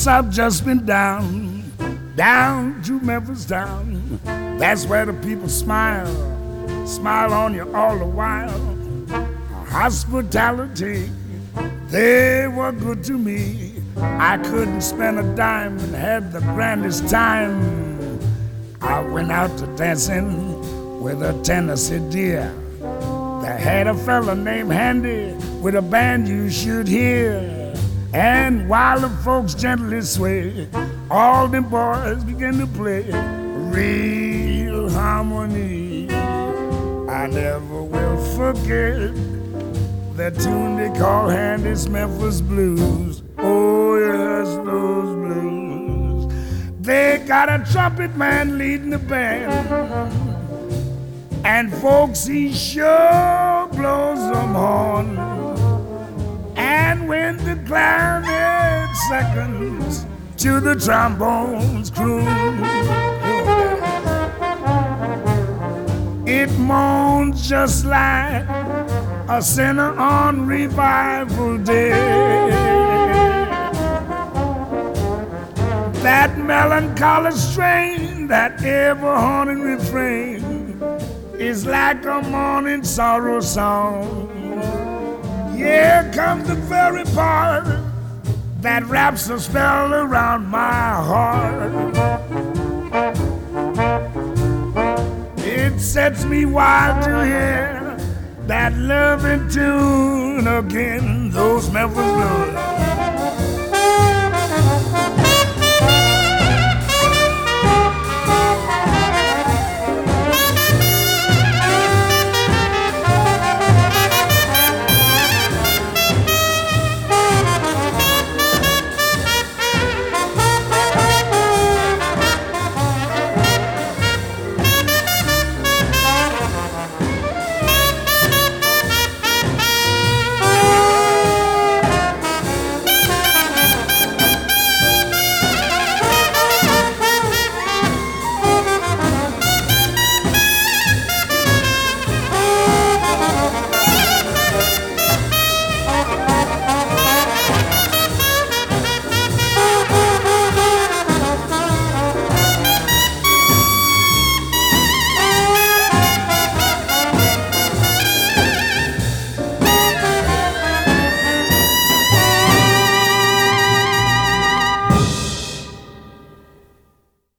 Yes, I've just been down to Memphis town. That's where the people smile on you all the while. Hospitality, they were good to me. I couldn't spend a dime and had the grandest time. I went out to dancing with a Tennessee deer. They had a fella named Handy with a band you should hear. And while the folks gently sway, all them boys begin to play real harmony. I never will forget that tune they call Handy's Memphis Blues. Oh yes, those blues. They got a trumpet man leading the band, and folks, he sure blows them horn. And when the clarinet seconds to the trombones croon, it moans just like a sinner on revival day. That melancholy strain, that ever-haunting refrain, is like a morning sorrow song. Here comes the very part that wraps a spell around my heart. It sets me wild to hear that loving tune again, those Memphis blues.